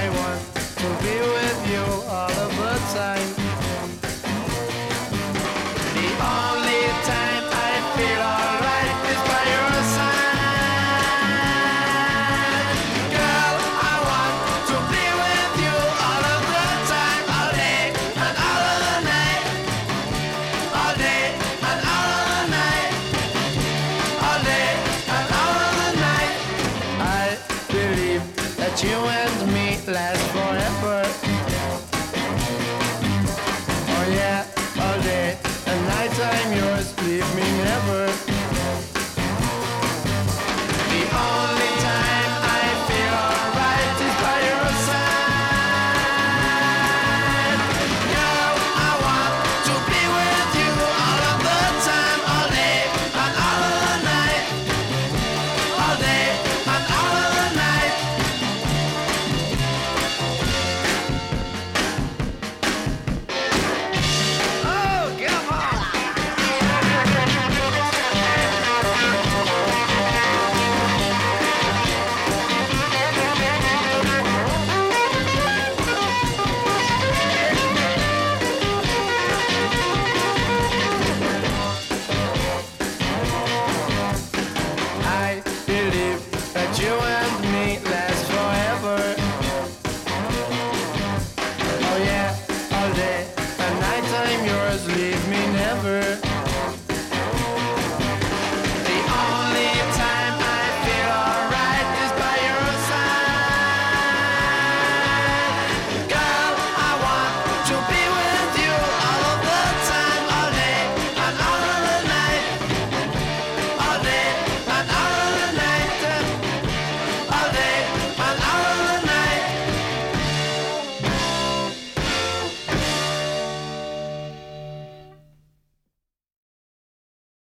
I want to be with you all of the time. The only time I feel alright is by your side. Girl, I want to be with you all of the time, all day and all of the night. All day and all of the night. All day and all of the night. I believe that you and me last forever.